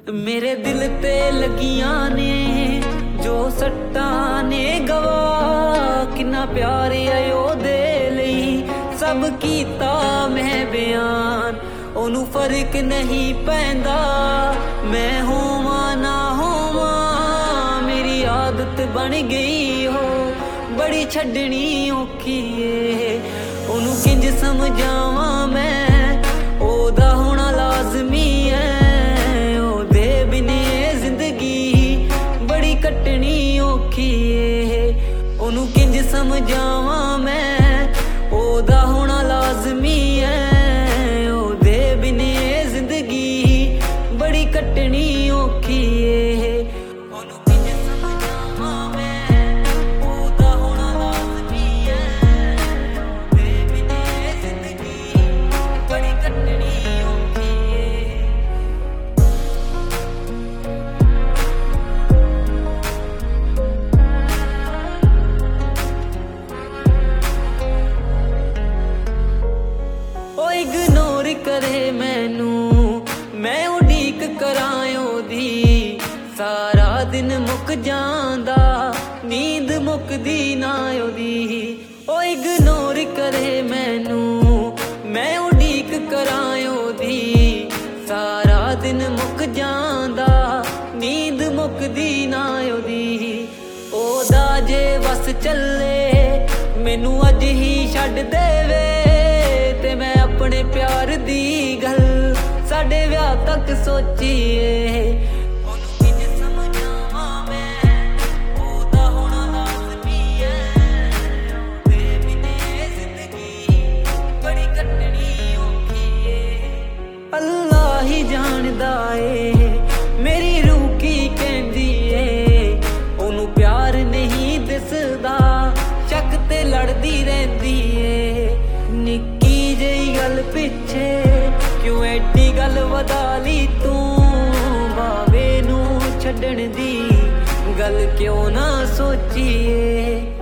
मेरे दिल ते लगियां ने जो सट्टां ने गवा किन्ना प्यार आयो दे लई सब कीता मैं बयान ओनू फर्क नहीं पैंदा मैं होवां ना होवां मेरी आदत बन गई हो बड़ी छड्डनी औखी है ओनू किंज समझावां मैं ओदा होना लाजमी है ओदे बिने जिंदगी बड़ी कटनी औखी है ओनू किंज समझावां मैं ओदा होना लाजमी है ओदे बिने जिंदगी बड़ी कटनी औखी है ओनू किंज समझावां मैं ओदा होना लाजमी है ओदे बिने जिंदगी बड़ी कटनी औखी है। ओ इग्नोर करे मैनू मैं उड़ीक करां ओदी सारा दिन मुक जांदा नींद मुकदी ना ओदी ओ इग्नोर करे मैनू मैं उड़ीक करां ओदी सारा दिन मुक जांदा नींद मुकदी ना ओदी ओदा जे बस चले मैनू अज ही छड्ड देवे ते मैं अपने प्यार दी गल साडे विआह तक सोचीए ओनू किंज समझावां मैं ओदा होना लाजमी है ओदे बिने जिंदगी बड़ी कटनी औखी है। अल्लाह ही जानदा ए मेरी रूह की कहंदी ए ओनू प्यार नहीं दिसदा शक ते लड़दी रहिंदी ए निक्की जेही गल पिछे क्यों एडी गल वधा ली तू बावे नू छड्डण दी गल क्यों ना सोचीए।